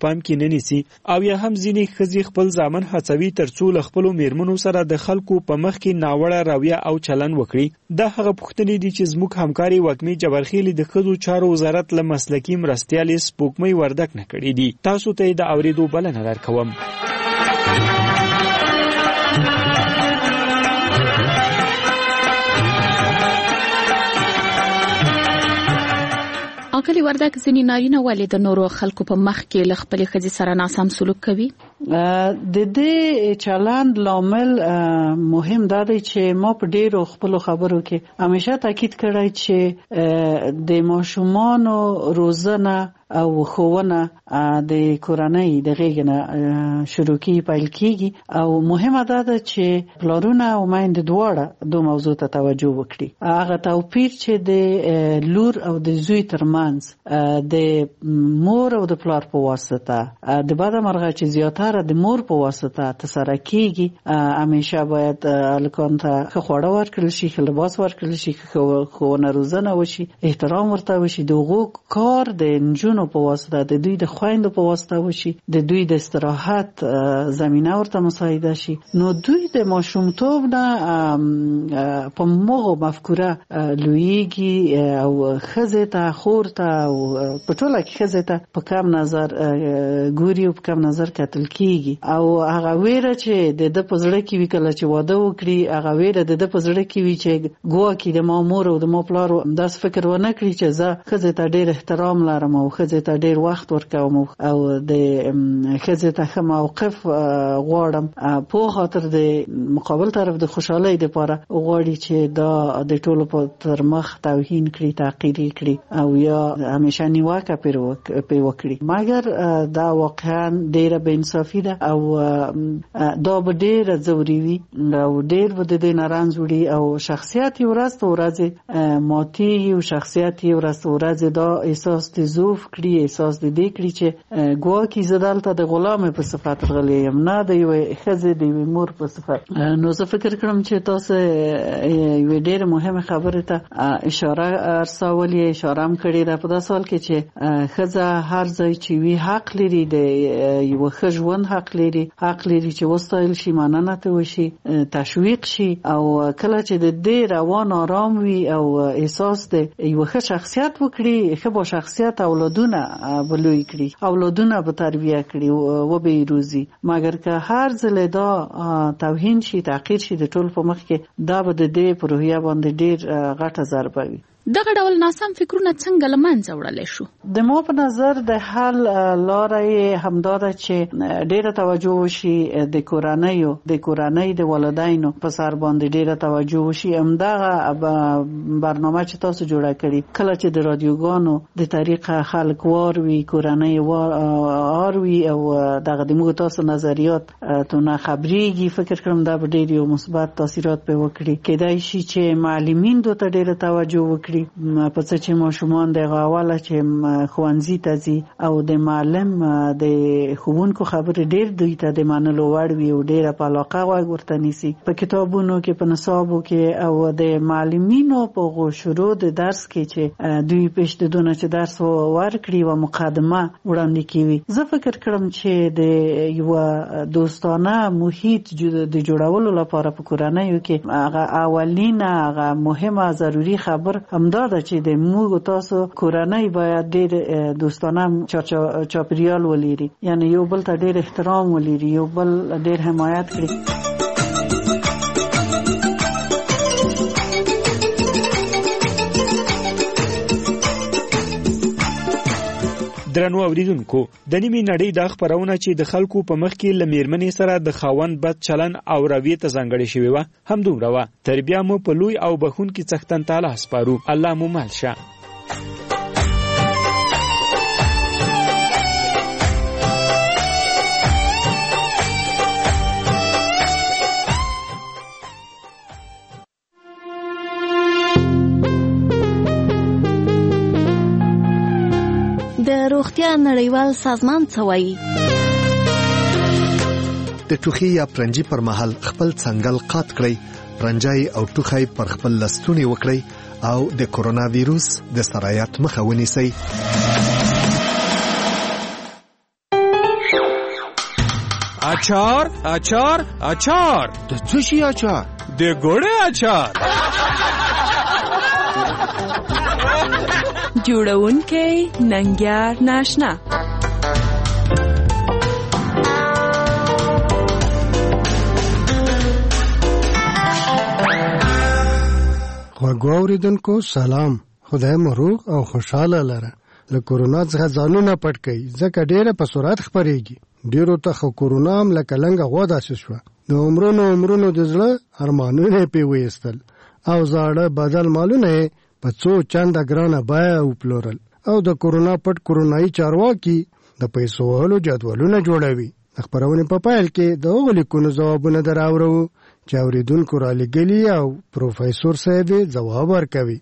په پام کې نه نیسي او یا هم ځینې ښځې خپل زامن هڅوي ترڅو له خپلو میرمنو سره د خلکو په مخ کې ناوړه رویه او چلن وکړي. دا هغه پوښتنې دي چې زموږ همکاري وږمې جبرخیلي د ښځو چارو وزارت له مسلکي مرستیالې سپوږمۍ وردک نه کړې دي. تاسو ته د اورېدو بلنه درکوم. اکلی وردک ځینې نارینه ولې د نورو خلکو په مخ کې له خپلې ښځې سره ناسم سلوک کوي؟ د دې چلند لامل مهم دا دی چې ما په ډیرو خپلو خبرو کې همیشه تاکید کړی چې د ماشومانو روزنه او ښوونه د کورنۍ د غېږ نه شروع کیږي، پیل کیږي او مهمه ده چې پلارونه او میندې دواړه دو موضوع ته توجه وکړي. هغه توپیر چې د لور او د زوی ترمنځ د مور او د پلار په واسطه د بده مرغه چې زیاتره د مور په واسطه ترسره کیږي، همیشه باید هلکانو ته ښه خواړه ورکړل شي، ښه لباس ورکړل شي، ښوونه روزنه وشي، احترام ورته وشي، د هغو کار د نجونو په واسطه د دوی د خویندو په واسطه وشي، د دوی د استراحت زمینه ورته مساعده شي. نو دوی د ماشومتوب نه په مغو مفکوره لویږي او ښځې ته خور ته او په ټوله کې ښځې ته په کم نظر ګوري او په کم نظر کتل کیږي او هغه ویره چې د ده په زړه کې وي کله چې واده وکړي، هغه ویره د ده په زړه کې وي چې ګواکې د ما مور او د ما پلار داسې فکر ونه کړي چې زه ښځې ته ډېر احترام لرم او ښځې ته ډېر وخت ورکوم او د ښځې ته ښه موقف غواړم، په خاطر د مقابل طرف د خوشحالۍ دپاره غواړي چې دا د ټولو په تر مخ توهین کړي، تحقیر کړي او یا همیشه نیوکه پرې وکړي. مګر دا واقعا ډېره بېانصافي ده او دا به ډېره ځوري وي او ډېر به د دې نه رنځ وړي او شخصیت یې ورځ په ورځې ماتېږي او شخصیت یې ورځ په ورځې دا احساس د ضعف کړي، احساس د دې کړي چې ګواکې زه دلته د غلامې په صفت راغلی یم، نه د یوې ښځې د یوې مور په صفت. نو زه فکر کړم چې تاسو یوې ډېرې مهمې خبرې ته اشاره ارسولې، اشاره هم کړې ده په داسې حال کې چې ښځه هر ځای چې وي حق لري، د یوه ښه ژوند حق لري، حق لري چې وستایل شي، مننه ته وشي، تشویق شي او کله چې د دې روان آرام وي او احساس د یوه ښه شخصیت وکړي، ښه با شخصیت اولادونه به لوی کړي، اولادونه به تربیه کړي و به روزي. مګر که هر ځل دا توهین شي، تحقیر شي د ټول په مخ کې، دا به د دې په روحیه باندې ډېر غټه ضربه وي. دغه ډول ناسم فکرونه څنګه له منځه وړلی شو؟ د ما په نظر د حل لاره یې همدا ده چې ډېره توجه وشي د کورنۍ د والدینو په سر باندې ډېره توجه وشي. همدغه برنامه چې تاسو جوړه کړي، کله چې د رادیوګانو د طریقه خلک وار وي، کورنۍ وار وي او دغه د موږ تاسو نظریات تونه خبرېږي، فکر کړم دا به ډېر یو مثبت تاثیرات پرې وکړي. کېدای شي چې معلمین دوی ته ډېره توجه وکړي په څه چې ماشومان د اوله چې ښوونځي ته ځي او د معلم د ښوونکو خبرې ډېر دوی ته د منلو وړ وي او ډېره په علاقه غوږ ورته نیسي. په کتابونو کې، په نصابو کې او د معلمینو په شروع د درس کې چې دوی پیشنهادونه چې درس ورکړي و مقدمه وړاندې کوي. زه فکر کړم چې د یو دوستانه محیط د جوړولو لپاره په کورنیو کې هغه اولینه، هغه مهمه ضروري خبر همدا ده چې د موږ تاسو کورنۍ باید ډېر دوستانه چاپیریال ولري، یعنی یو بل ته ډېر احترام ولري، یو بل ډېر حمایت کړي. درنو اوریدونکو، د نیمې نړۍ دا خپرونه چې د خلکو په مخ کې له میرمنې سره د خاوند بد چلن او رویې ته ځانګړې شوې وه، همدومره وه. تر بیا مو په لوی او بخښونکي څښتن تعالی سپارو. الله مو مل شه. د روغتیا نړیوال سازمان څه وایي؟ د ټوخي یا پرنجي پر مهال خپل څنګل قات کړئ، پرنجای او ټوخی پر خپل لستونی وکړئ او د کورونا ویروس د سرایت مخه ونیسئ. اچار اچار اچار. د څه شي اچار؟ د ګوړې اچار. جوړونکی ننګیار ناشنا. غوږ اوریدونکو سلام. خدای مو روغ او خوشاله لره. له کورونا څخه ځانونه پټ کړئ ځکه ډېره په سرعت خپرېږي. ډېرو ته خو کورونا هم لکه لنګه غوا داسې شوه. د عمرونو د زړه ارمانونه یې پې ویستل او زاړه بدل مالونه یې په څو چنده ګرانه بیه وپلورل. او د کورونا پټ کورونایي چارواکي د پیسو وهلو جدولونه جوړوي. د خپرونې په پیل کې د هغو لیکونو ځوابونه دراوړو چې اورېدونکو رالېږلي او پروفیسور صاحب یې ځواب ورکوي.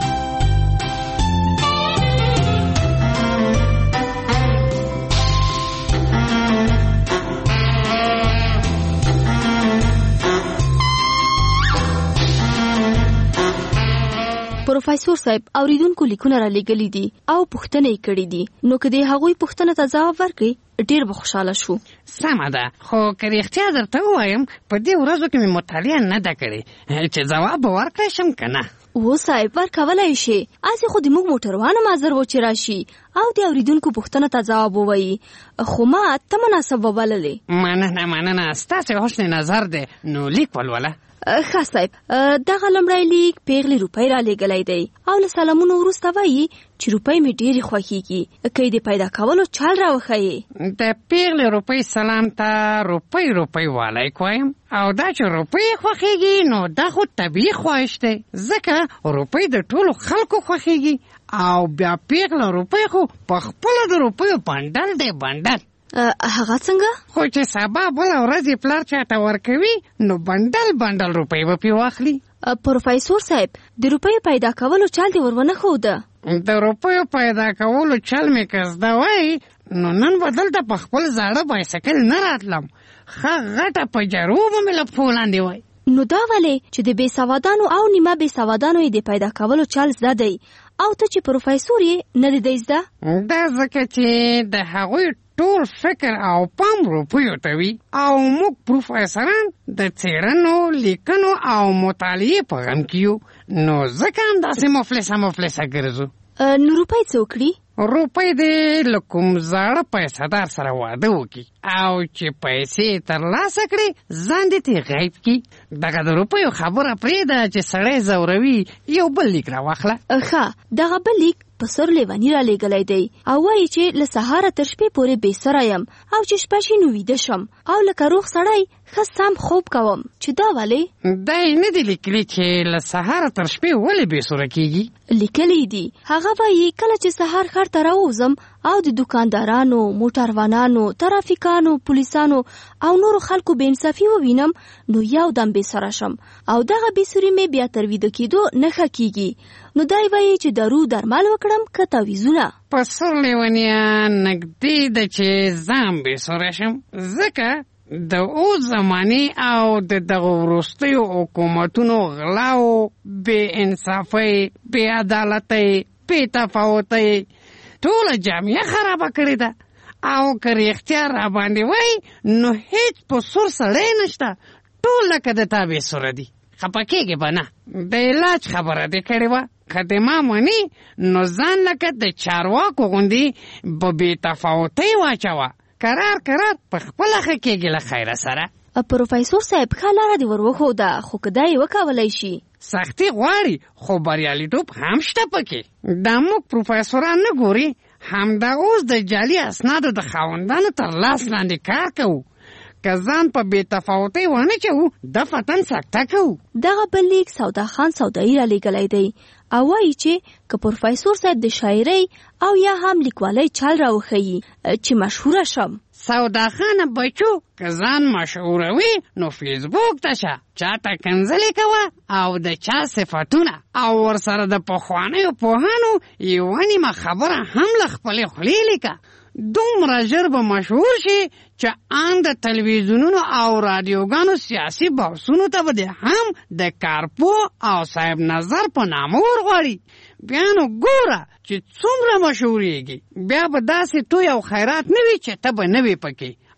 پروفیسور صاحب اوریدونکو لیکونه را لېږلي دي او پوښتنې یې کړې دي، نو که د هغوی پوښتنه ته ځواب ورکړي ډېر به خوشحاله شو. سمه ده، خو که رښتیا درته ووایم په دې ورځو کې مې مطالعه نه ده کړې چې ځواب به ورکړی شم که نه. و صاحب ورکولی شي. هسې خو د موږ موټروانو معذر و چې راشي او د اوریدونکو پوښتنه ته ځواب ووایي، خو ما ته مناسب وبللې. مننه ستاسې حسن نظر دی. نو لیک ولوله. ښه صاحب، دغه لومړی لیک پیغلې روپۍ را لېږلی دی او له سلامونو وروسته وایي چې روپۍ مې ډېرې خوښېږي، که یې د پیدا کولو چل را وښیې. د پیغلې روپۍ سلام ته روپۍ والی کویم او دا چې روپۍ خوښېږي نو دا خو طبیعي خواهش دی، ځکه روپۍ د ټولو خلکو خوښېږي او بیا پیغله روپۍ خو په خپله د روپیو بنډل دی بنډل. هغه څنګه؟ خو چې سبا بله ورځ یې پلار چاته ورکوي نو بنډل روپۍ به پې واخلي. پروفیسور صاحب د روپیو پیدا کولو چل دې ورونه ښوده؟ د روپیو پیدا کولو چل مې که زده وای نو نن به دلته په خپل زاړه بایسکل نه راتلم، ښه غټه په جرو به مې له پښو لاندې وای. نو دا ولې چې د بې سوادانو او نیمه بې سوادانو یې د پیدا کولو چل زده دی او ته چې پروفیسور یې نه دی زده؟ دا ځکه چې د هغوی ټول فکر او پام روپیو ته وي او موږ پروفیسران د څېړنو لیکنو او مطالعې په غم کې یو، نو ځکه همداسې مفلسه ګرځو. نو روپۍ څه وکړي؟ روپۍ دې له کوم زاړه پیسهدار سره واده وکړي او چې پیسې ترلاسه کړي ځان دې ترې غیب کړي. دغه د روپیو خبره پرېږده چې سړی ځوروي، یو بل لیک راواخله. ښه، دغه بل لیک په سر لیوني را لېږلی دی او وایي چې له سهاره تر شپې پورې بې سره یم او چې شپه شي نو ویده شم او لکه روغ سړی ښه سم خوب کوم. چې دا ولې؟ دا یې نه دي لیکلي چې له سهاره تر شپې ولې بې سره کېږي. لیکلی دي. هغه وایي کله چې سهار ښار ته راووځم او د دکاندارانو، موټروانانو، ترافیکانو، پولیسانو او نورو خلکو بې انصافي ووینم نو یو دم بې سره شم او دغه بې سري مې بیا تر ویده کېدو نه ښه کېږي. نو دی وایي چې دارو درمل وکړم که تعویضونه. په سر لیونیه نږدې ده چې ځان بې سره شم، ځکه د اوس زمانې او د دغه وروستیو حکومتونو غلاو، بې انصافۍ، بې عدالتۍ، بې تفاوتۍ ټوله جامعه خرابه کړې ده او که رښتیا را باندې وای نو هیڅ په سور سړی نشته، ټول لکه د تا بې سره دي. خفه کېږې به نه، د علاج خبره دې کړې وه، که دې ما مني نو ځان لکه د چارواکو غوندې به بې تفاوتۍ واچوه، کرار په خپله ښه کېږي له خیره سره. پروفیسور صاحب ښه لاره دې ور وښوده، خو که دا یې وکولی شي. سختي غواړي خو بریالیتوب هم شته پکې. دا موږ پروفیسوران نه ګوري، همدا اوس د جعلي اسنادو د خاوندانو تر لاس لاندې کار کوو. که ځان په بې تفاوتۍ ونه چوو دفتن سکته کوو. دغه بل لیک سودا خان سودایي را لېږلی دی او وایي چې که پروفیسور صاحب د شاعرۍ او یا هم لیکوالۍ چل را وښیي چې مشهوره شم. سودا خانه بچو که ځان مشهوروي نو فیسبوک ته شه، چاته کنځلې کوه او د چا صفتونه او ورسره د پخوانیو پوهانو یوه نیمه خبره هم له خپلې خولې لیکه. دومره ژر به مشهور شي چې ان د تلویزیونونو او رادیوګانو سیاسي بحثونو ته به هم د کارپو او صاحب نظر په نامه ورغواړي. بیا نو ګوره چې څومره مشهورېږي، بیا به داسې توی او خیرات نه وي چې ته به نه وي پکې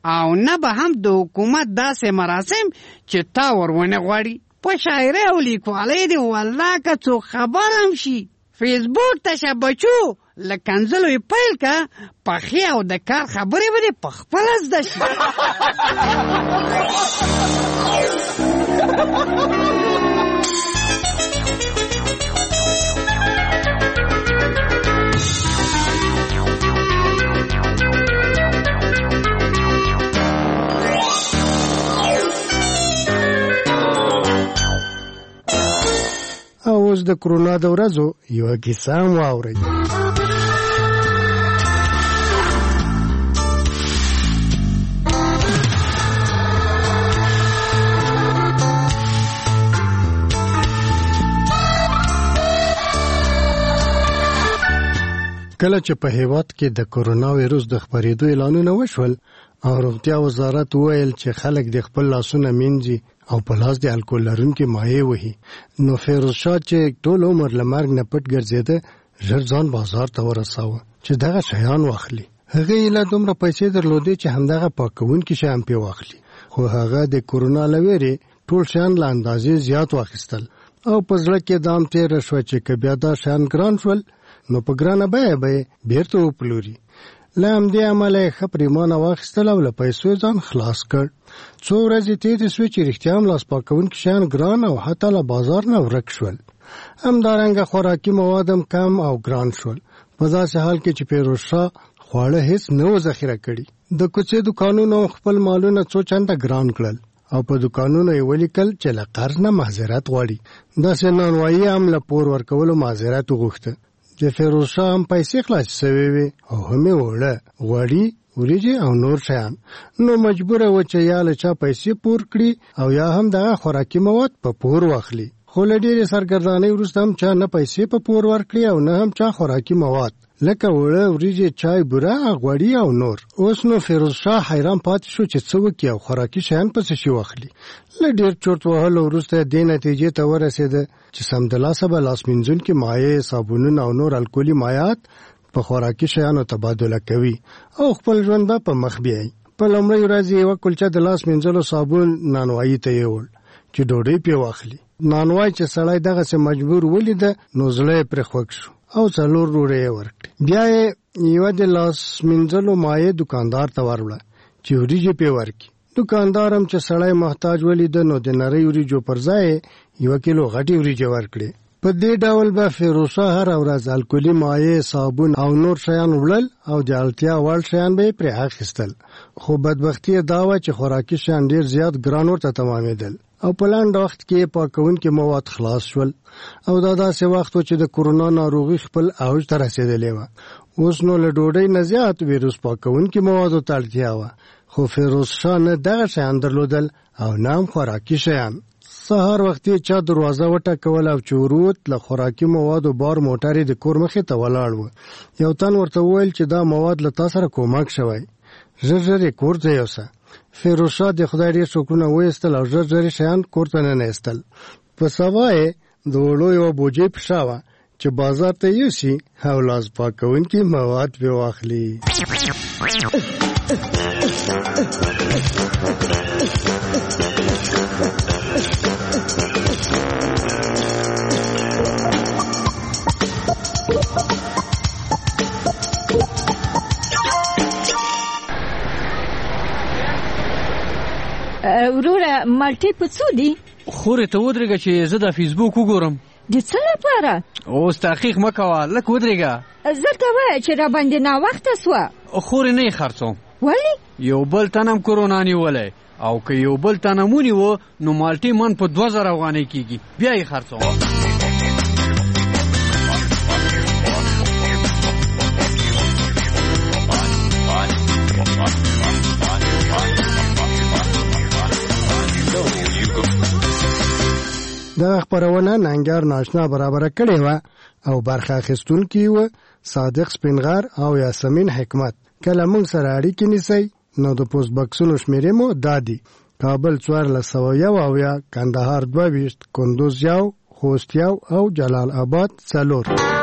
او نه به هم د حکومت داسې مراسم چې تا ورونه غواړي. په شاعري او لیکوالۍ دی والله که څوک خبر هم شي فیسبوک ته شه بچو له کنځلو یې پیل که پخې او د کار خبرې به دې په خپله زده شي. اوس د کرونا د ورځو یو کیسه واورئ. کله چې په هیواد کې د کرونا وایرس د خپرېدو اعلانونه وشول او روغتیا وزارت وویل چې خلک د خپل لاسونه مینځي او په لاس د الکول لرونکي مایع وهي، نو فیروز شاه چې ټول عمر له مرګ نه پټ ګرځېده ژر ځان بازار ته ورساوه چې دغه شیان واخلي. هغه یې له دومره پیسې درلودې چې همدغه پاکونکي شیان پې واخلي، خو هغه د کرونا له ویرې ټول شیان له اندازې زیات واخیستل او په زړه کې دام تېره شوه چې که بیا دا شیان ګران شول نو په ګرانه بیه به یې بیرته وپلوري. له همدې امله یې ښه پرېمانه واخیستل او له پیسو ځان خلاص کړ. څو ورځې تېرې سوې چې رښتیا هم لاس پاکونکي شیان ګران او حتی له بازار نه ورک شول. همدارنګه خوراکي مواد هم کم او ګران شول، په داسې حال کې چې فیروز شاه خواړه هیڅ نه و ذخیره کړي. د کوڅې دوکانونو خپل مالونه څو چنده ګران کړل او په دوکانونو یې ولیکل چې له قرض نه معذرت غواړي. داسې نانوایي هم له پور ورکولو معذرت وغوښته چې فیروز شاه هم پیسې خلاصې سوې وې او هم یې وړه غوړي وریجې او نور شیان، نو مجبوره و چې یا له چا پیسې پور کړي او یا هم دغه خوراکي مواد په پور واخلي. خو له ډېرې سرګردانۍ وروسته هم چا نه پیسې په پور ورکړي او نه هم چا خوراکي مواد لکه وړه وریجې چای بوره غوړي او نور. اوس نو فیروز شاه حیران پاتې شو چې څه وکړي او خوراکي شیان پسې شي واخلي. له ډېر چورت وهلو وروسته دې نتیجې ته ورسېده چې سمدلاسه به لاس مینځونکي مایع، صابونونه او نور الکولي مایعات په خوراکي شیانو تبادله کوي او خپل ژوند به په مخ بیایي. په لومړۍ ورځ یوه کلچه د لاس مینځلو صابون نانوایي ته یوړ چې ډوډۍ پې واخلي. نانوای چې سړی دغسې مجبور ولیده نو زړه یې پرې خوږ شو او 4 ډوډۍ یې ورکړې. بیا یې یوه د لاس مینځلو مایع دوکاندار ته وروړه چې وریجې پې ورکړي. دوکاندار هم چې سړی محتاج ولیده نو د نرۍ وریجو پر ځای 1 کیلو غټې وریجې ورکړې. په دې ډول به فیروز شاه هره ورځ الکولي مایع، صابون او نور شیان وړل او د اړتیا وړ شیان به یې پرې اخیستل. خو بدبختي یې دا وه چې خوراکي شیان ډېر زیات ګران ورته تمامېدل او په لنډ وخت کې پاکونکي مواد خلاص شول او دا داسې وخت و چې د کرونا ناروغي خپل اوج ته رسېدلې وه. اوس نو له ډوډۍ نه زیات ویروس پاکونکي موادو ته اړتیا وه، خو فیروز شاه نه دغه شیان درلودل او نه هم خوراکي شیان. سهار وختي چا دروازه وټکول او چې وروت له خوراکي موادو بار موټر د کور مخې ته ولاړ و. یو تن ورته وویل چې دا مواد له تا سره کومک شوی، ژر ژر یې کور ته یوسه. فیروز شاه د خدای ډېر شکرونه وایستل او ژر ژر شیان کور ته ننایستل. په سبا یې د وړو یوه بوجۍ په شا وه چې بازار ته یوسي او لاس پاکونکي مواد پرې واخلي. وروره مالټې په څو دي؟ خورې ته ودرېږه چې زه د فیسبوک وګورم. د څه لپاره؟ اوس تحقیق مه کوه، لږ ودرېږه. زه ته وایه چې راباندې ناوخته سوه. خورې نه یې خرڅوم. ولې؟ یو بل تن هم کرونا نیولی او که یو بل تن هم ونیوه نو مالټې من په 2000 افغانۍ کېږي، بیا یې خرڅوم. دغه خپرونه ننګیار ناشنا برابره کړې وه او برخه اخیستونکي وه صادق سپینغر او یاسمین حکمت. کله موږ سره اړیکې نیسئ نو د پوسټ بکسونو شمیرې مو دا دي: کابل 1401، کندهار 22، کندوز 1، خوست 1 او جلال آباد 4.